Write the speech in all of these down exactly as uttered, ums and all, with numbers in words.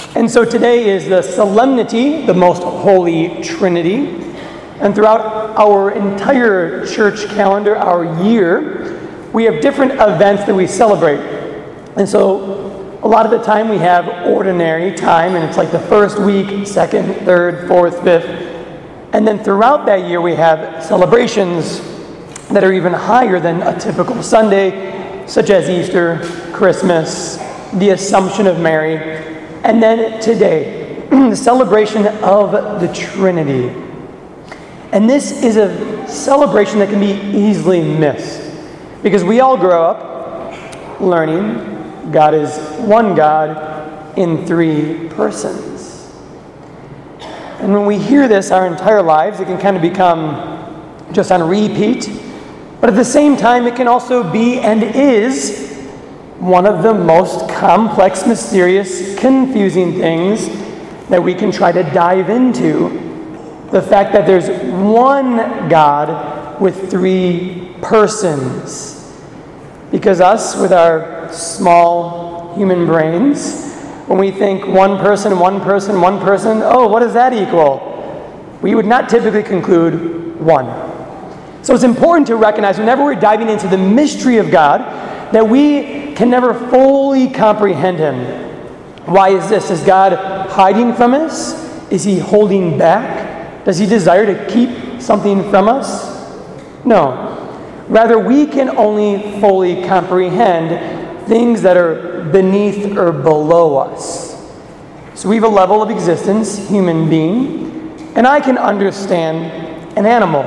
And so today is the solemnity, the most holy Trinity. And throughout our entire church calendar, our year, we have different events that we celebrate. And so a lot of the time we have ordinary time, and it's like the first week, second, third, fourth, fifth. And then throughout that year we have celebrations that are even higher than a typical Sunday, such as Easter, Christmas, the Assumption of Mary, and then today, the celebration of the Trinity. And this is a celebration that can be easily missed, because we all grow up learning God is one God in three persons. And when we hear this our entire lives, it can kind of become just on repeat. But at the same time, it can also be and is one of the most complex, mysterious, confusing things that we can try to dive into. The fact that there's one God with three persons. Because us, with our small human brains, when we think one person, one person, one person, oh, what does that equal? We would not typically conclude one. So it's important to recognize whenever we're diving into the mystery of God that we can never fully comprehend Him. Why is this? Is God hiding from us? Is He holding back? Does He desire to keep something from us? No. Rather, we can only fully comprehend things that are beneath or below us. So we have a level of existence, human being, and I can understand an animal.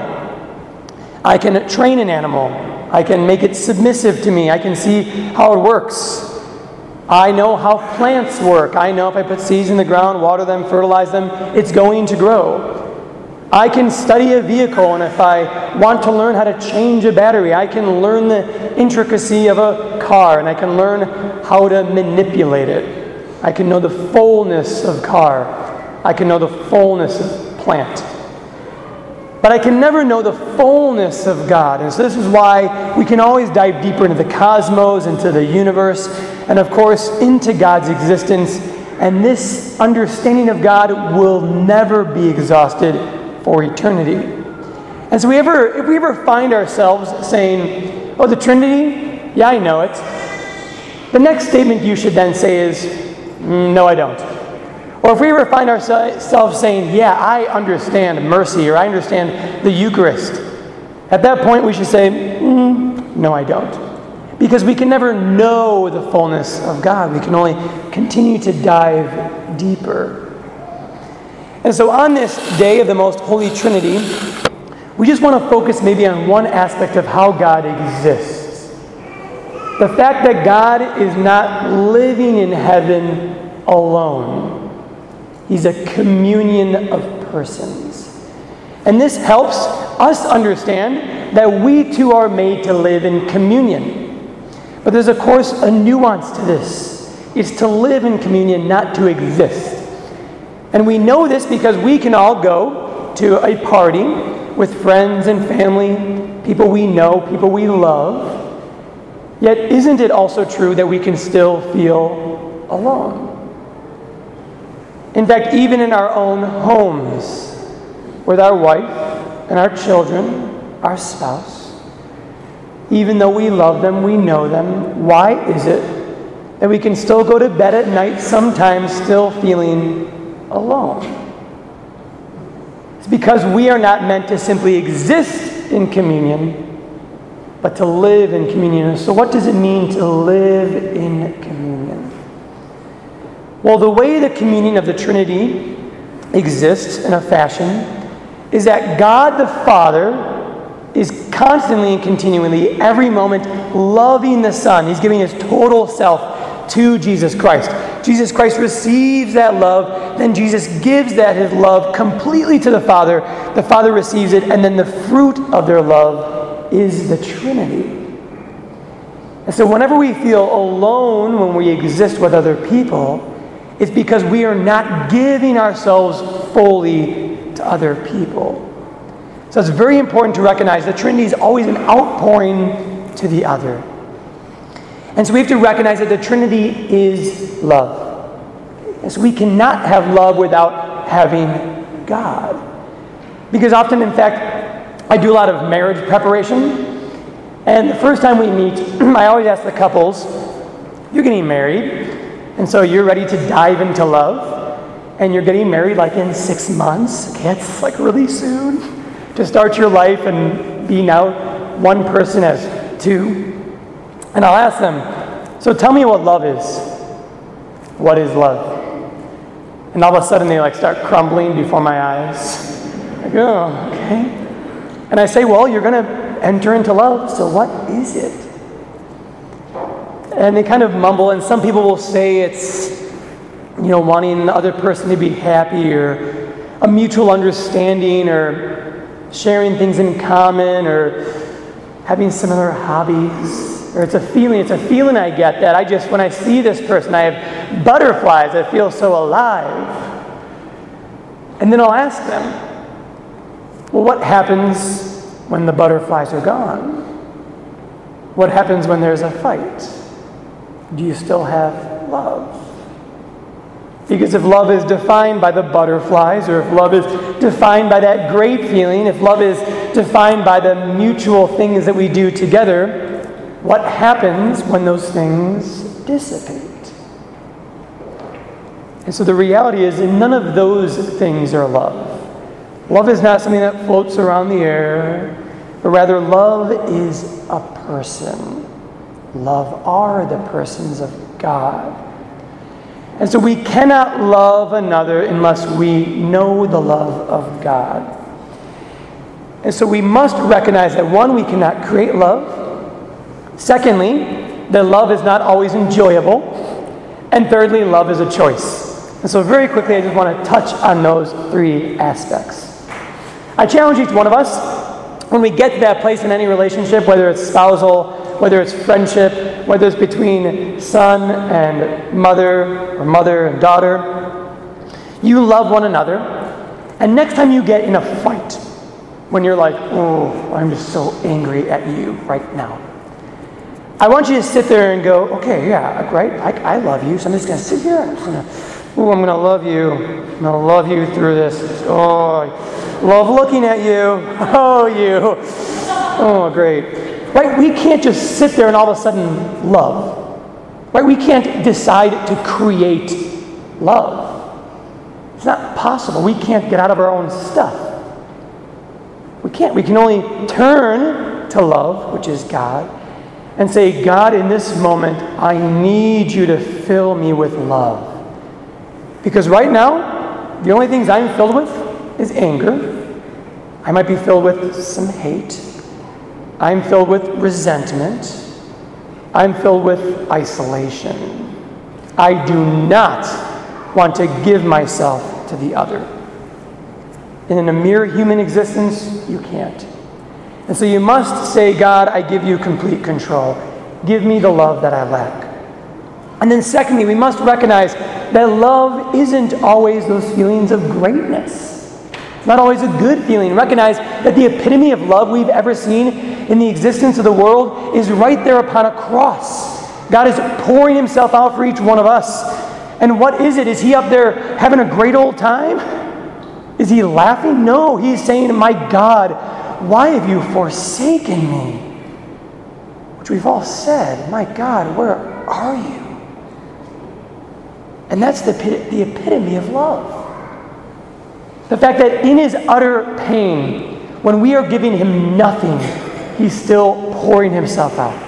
I can train an animal. I can make it submissive to me. I can see how it works. I know how plants work. I know if I put seeds in the ground, water them, fertilize them, it's going to grow. I can study a vehicle, and if I want to learn how to change a battery, I can learn the intricacy of a car, and I can learn how to manipulate it. I can know the fullness of car. I can know the fullness of plant. But I can never know the fullness of God. And so this is why we can always dive deeper into the cosmos, into the universe, and of course, into God's existence. And this understanding of God will never be exhausted for eternity. And so we ever, if we ever find ourselves saying, oh, the Trinity? Yeah, I know it. The next statement you should then say is, mm, no, I don't. Or if we ever find ourselves saying, yeah, I understand mercy, or I understand the Eucharist, at that point we should say, mm, no, I don't. Because we can never know the fullness of God. We can only continue to dive deeper. And so on this day of the Most Holy Trinity, we just want to focus maybe on one aspect of how God exists. The fact that God is not living in heaven alone. He's a communion of persons. And this helps us understand that we too are made to live in communion. But there's, of course, a nuance to this. It's to live in communion, not to exist. And we know this because we can all go to a party with friends and family, people we know, people we love. Yet isn't it also true that we can still feel alone? In fact, even in our own homes, with our wife and our children, our spouse, even though we love them, we know them, why is it that we can still go to bed at night sometimes still feeling alone? It's because we are not meant to simply exist in communion, but to live in communion. So what does it mean to live in communion? Well, the way the communion of the Trinity exists in a fashion is that God the Father is constantly and continually, every moment, loving the Son. He's giving His total self to Jesus Christ. Jesus Christ receives that love, then Jesus gives that His love completely to the Father. The Father receives it, and then the fruit of their love is the Trinity. And so whenever we feel alone when we exist with other people, it's because we are not giving ourselves fully to other people. So it's very important to recognize the Trinity is always an outpouring to the other. And so we have to recognize that the Trinity is love. And so we cannot have love without having God. Because often, in fact, I do a lot of marriage preparation. And the first time we meet, I always ask the couples, you're getting married, and so you're ready to dive into love, and you're getting married like in six months. Okay, it's like really soon to start your life and be now one person as two. And I'll ask them, so tell me what love is. What is love? And all of a sudden they like start crumbling before my eyes. I go, oh, okay. And I say, well, you're going to enter into love, so what is it? And they kind of mumble, and some people will say it's, you know, wanting the other person to be happy, or a mutual understanding, or sharing things in common, or having similar hobbies, or it's a feeling, it's a feeling I get that I just, when I see this person, I have butterflies, I feel so alive. And then I'll ask them, well, what happens when the butterflies are gone? What happens when there's a fight? Do you still have love? Because if love is defined by the butterflies, or if love is defined by that great feeling, if love is defined by the mutual things that we do together, what happens when those things dissipate? And so the reality is, none of those things are love. Love is not something that floats around the air, but rather love is a person. Love are the persons of God. And so we cannot love another unless we know the love of God. And so we must recognize that, one, we cannot create love. Secondly, that love is not always enjoyable. And thirdly, love is a choice. And so very quickly, I just want to touch on those three aspects. I challenge each one of us, when we get to that place in any relationship, whether it's spousal, whether it's friendship, whether it's between son and mother, or mother and daughter, you love one another. And next time you get in a fight, when you're like, oh, I'm just so angry at you right now, I want you to sit there and go, okay, yeah, right, I, I love you, so I'm just going to sit here. I'm just going to, oh, I'm going to love you. I'm going to love you through this. Oh, I love looking at you. Oh, you. Oh, great. Right? We can't just sit there and all of a sudden love. Right? We can't decide to create love. It's not possible. We can't get out of our own stuff. We can't. We can only turn to love, which is God, and say, God, in this moment, I need you to fill me with love. Because right now, the only things I'm filled with is anger. I might be filled with some hate. I'm filled with resentment. I'm filled with isolation. I do not want to give myself to the other. And in a mere human existence, you can't. And so you must say, God, I give you complete control. Give me the love that I lack. And then secondly, we must recognize that love isn't always those feelings of greatness. It's not always a good feeling. Recognize that the epitome of love we've ever seen in the existence of the world is right there upon a cross. God is pouring himself out for each one of us. And what is it? Is he up there having a great old time? Is he laughing? No, he's saying, my God, why have you forsaken me? Which we've all said, my God, where are you? And that's the, the epitome of love. The fact that in his utter pain, when we are giving him nothing, he's still pouring himself out.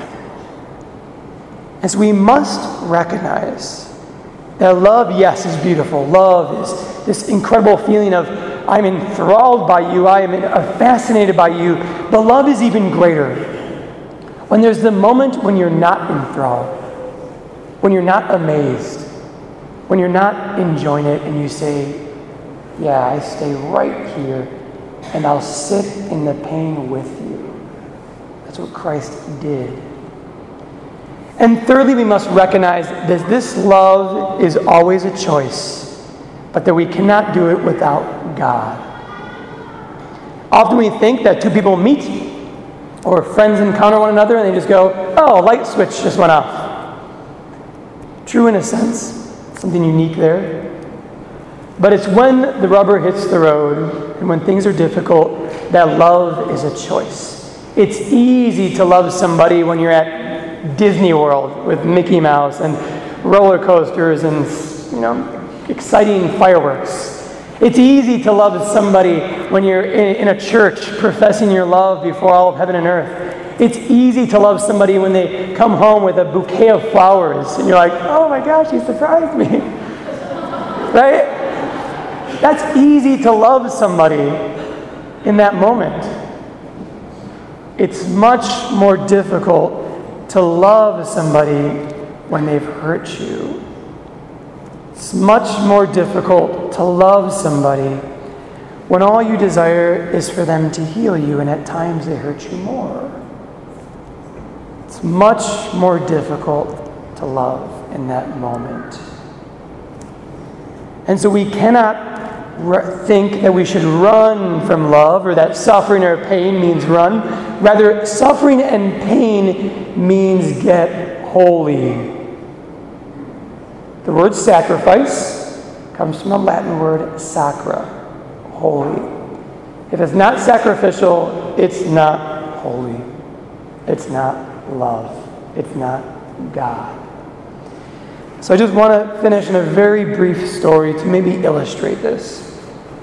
As we must recognize that love, yes, is beautiful. Love is this incredible feeling of, I'm enthralled by you, I am fascinated by you. But love is even greater. When there's the moment when you're not enthralled, when you're not amazed, when you're not enjoying it and you say, yeah, I stay right here and I'll sit in the pain with you. That's what Christ did. And thirdly, we must recognize that this love is always a choice, but that we cannot do it without God. Often we think that two people meet or friends encounter one another and they just go, oh, light switch just went off. True in a sense. something unique there. But it's when the rubber hits the road and when things are difficult that love is a choice. It's easy to love somebody when you're at Disney World with Mickey Mouse and roller coasters and, you know, exciting fireworks. It's easy to love somebody when you're in a church professing your love before all of heaven and earth. It's easy to love somebody when they come home with a bouquet of flowers and you're like, oh my gosh, you surprised me. Right? That's easy to love somebody in that moment. It's much more difficult to love somebody when they've hurt you. It's much more difficult to love somebody when all you desire is for them to heal you, and at times they hurt you more. It's much more difficult to love in that moment. And so we cannot think that we should run from love, or that suffering or pain means run. Rather, suffering and pain means get holy. The word sacrifice comes from the Latin word sacra, holy. If it's not sacrificial, it's not holy. It's not love. It's not God. So I just want to finish in a very brief story to maybe illustrate this.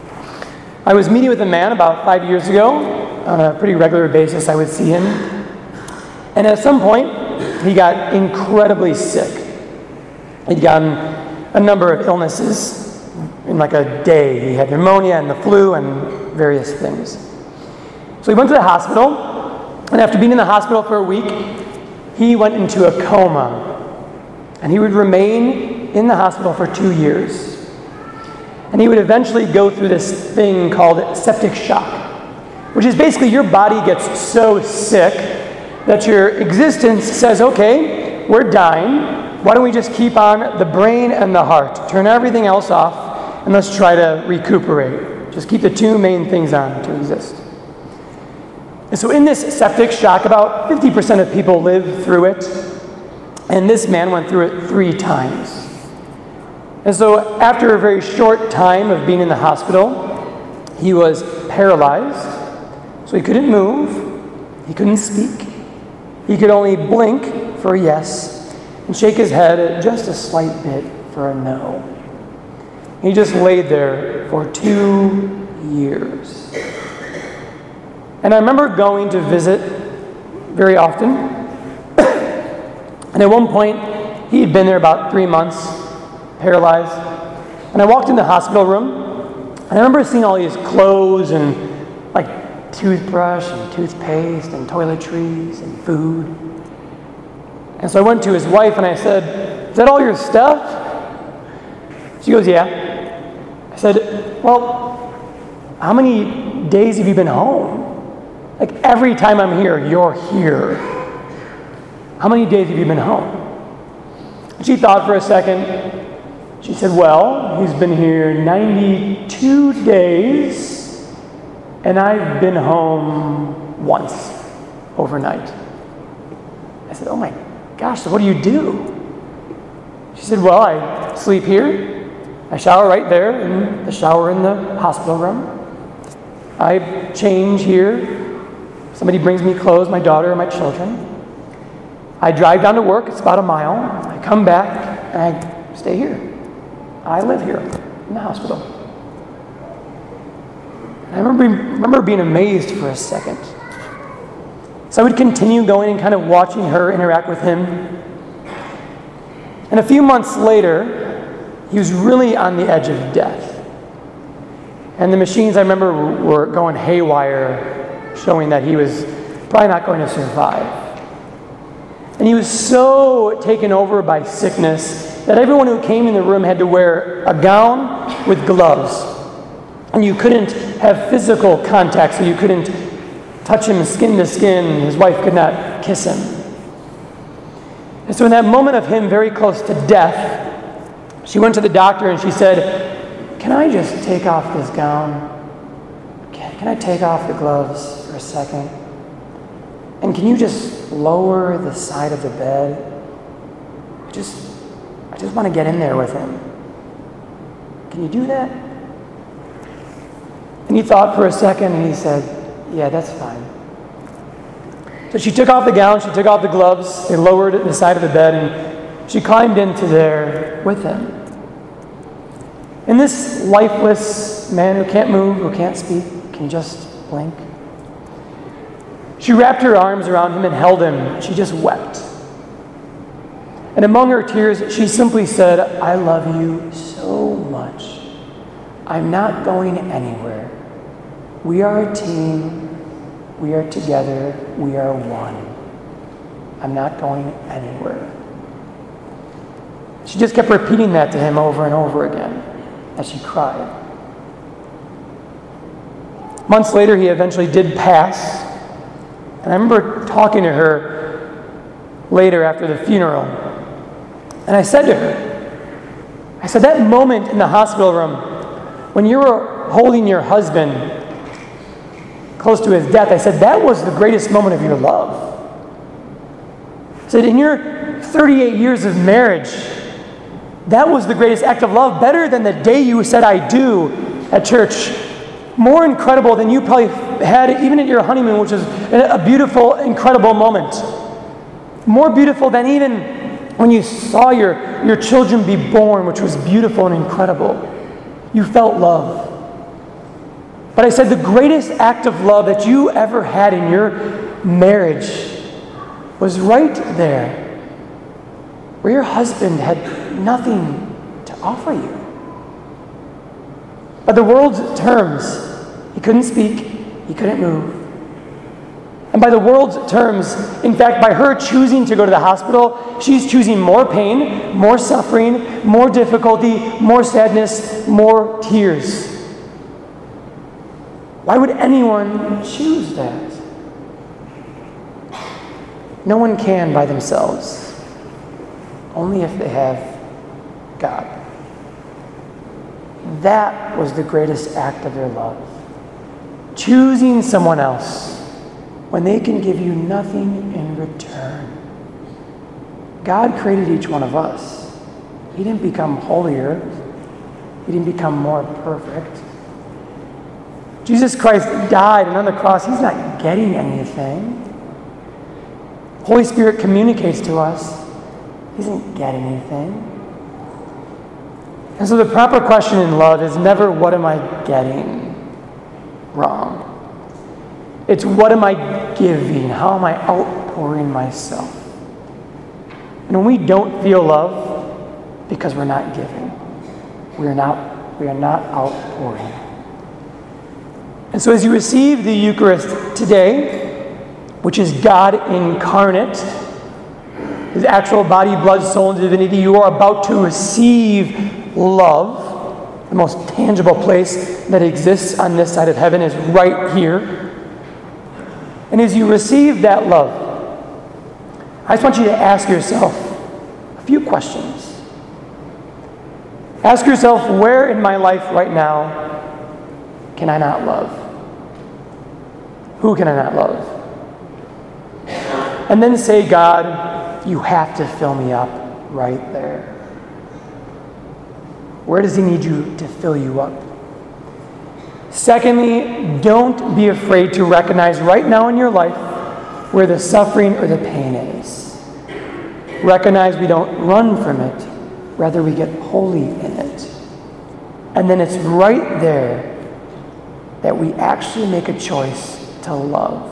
I was meeting with a man about five years ago. On a pretty regular basis, I would see him. And at some point, he got incredibly sick. He'd gotten a number of illnesses in like a day. He had pneumonia and the flu and various things. So he went to the hospital, and after being in the hospital for a week, he went into a coma. And he would remain in the hospital for two years. And he would eventually go through this thing called septic shock, which is basically your body gets so sick that your existence says, okay, we're dying. Why don't we just keep on the brain and the heart? Turn everything else off, and let's try to recuperate. Just keep the two main things on to exist. And so in this septic shock, about fifty percent of people live through it. And this man went through it three times. And so after a very short time of being in the hospital, he was paralyzed. So he couldn't move. He couldn't speak. He could only blink for a yes and shake his head just a slight bit for a no. He just laid there for two years. And I remember going to visit very often. And at one point, he had been there about three months, paralyzed. And I walked in the hospital room, and I remember seeing all these clothes and like toothbrush and toothpaste and toiletries and food. And so I went to his wife and I said, is that all your stuff? She goes, yeah. I said, well, how many days have you been home? Like every time I'm here, you're here. How many days have you been home? And she thought for a second. She said, well, he's been here ninety-two days, and I've been home once overnight. I said, oh my gosh, so what do you do? She said, well, I sleep here. I shower right there in the shower in the hospital room. I change here. Somebody brings me clothes, my daughter or my children. I drive down to work, it's about a mile. I come back, and I stay here. I live here in the hospital. And I remember, remember being amazed for a second. So I would continue going and kind of watching her interact with him. And a few months later, he was really on the edge of death. And the machines, I remember, were going haywire, showing that he was probably not going to survive. And he was so taken over by sickness that everyone who came in the room had to wear a gown with gloves. And you couldn't have physical contact, so you couldn't touch him skin to skin. His wife could not kiss him. And so in that moment of him very close to death, she went to the doctor and she said, can I just take off this gown? Can, can I take off the gloves for a second? And can you just lower the side of the bed? I just, I just want to get in there with him. Can you do that? And he thought for a second and he said, yeah, that's fine. So she took off the gown, she took off the gloves, they lowered it to the side of the bed, and she climbed into there with him. And this lifeless man who can't move, who can't speak, can just blink. She wrapped her arms around him and held him. She just wept. And among her tears, she simply said, I love you so much. I'm not going anywhere. We are a team. We are together. We are one. I'm not going anywhere. She just kept repeating that to him over and over again as she cried. Months later, he eventually did pass. And I remember talking to her later after the funeral. And I said to her, I said, that moment in the hospital room when you were holding your husband close to his death, I said, that was the greatest moment of your love. I said, in your thirty-eight years of marriage, that was the greatest act of love, better than the day you said I do at church. More incredible than you probably had even at your honeymoon, which is a beautiful, incredible moment. More beautiful than even when you saw your, your children be born, which was beautiful and incredible. You felt love. But I said the greatest act of love that you ever had in your marriage was right there, where your husband had nothing to offer you. By the world's terms, he couldn't speak, he couldn't move. And by the world's terms, in fact, by her choosing to go to the hospital, she's choosing more pain, more suffering, more difficulty, more sadness, more tears. Why would anyone choose that? No one can by themselves, only if they have God. That was the greatest act of their love. Choosing someone else when they can give you nothing in return. God created each one of us. He didn't become holier. He didn't become more perfect. Jesus Christ died, and on the cross, he's not getting anything. Holy Spirit communicates to us. He doesn't get anything. And so the proper question in love is never, what am I getting? Wrong. It's, what am I giving? How am I outpouring myself? And when we don't feel love, because we're not giving, we are not, we are not outpouring. And so as you receive the Eucharist today, which is God incarnate, his actual body, blood, soul, and divinity, you are about to receive love. The most tangible place that exists on this side of heaven is right here. And as you receive that love, I just want you to ask yourself a few questions. Ask yourself, where in my life right now can I not love? Who can I not love? And then say, God, you have to fill me up right there. Where does he need you to fill you up? Secondly, don't be afraid to recognize right now in your life where the suffering or the pain is. Recognize we don't run from it, rather we get holy in it. And then it's right there that we actually make a choice to love.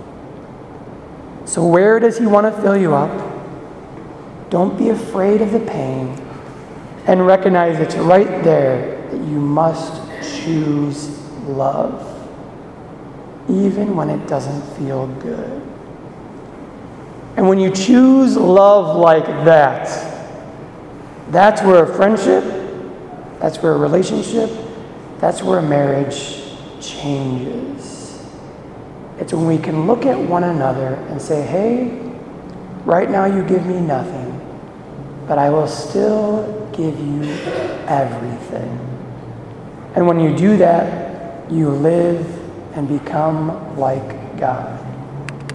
So where does he want to fill you up? Don't be afraid of the pain, and recognize it's right there that you must choose love, even when it doesn't feel good. And when you choose love like that, that's where a friendship, that's where a relationship, that's where a marriage changes. It's when we can look at one another and say, hey, right now you give me nothing, but I will still give you everything. And when you do that, you live and become like God.